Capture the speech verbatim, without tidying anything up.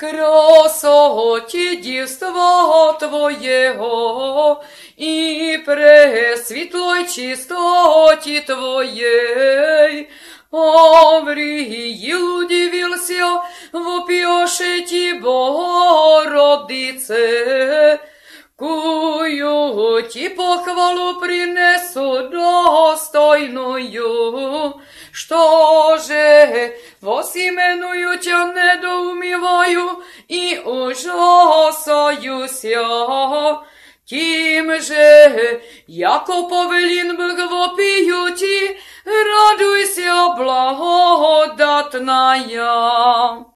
красоті дівства Твоєго і пресвітлой чистоті Твоєї. Авриил удивился, вопиошети Богородице, кую ти похвалу принесу достойную, что же восименую тя недоумеваю и ужасаюся. Тим же, яко повелін Бог вопиюти, радуйся, благодатная.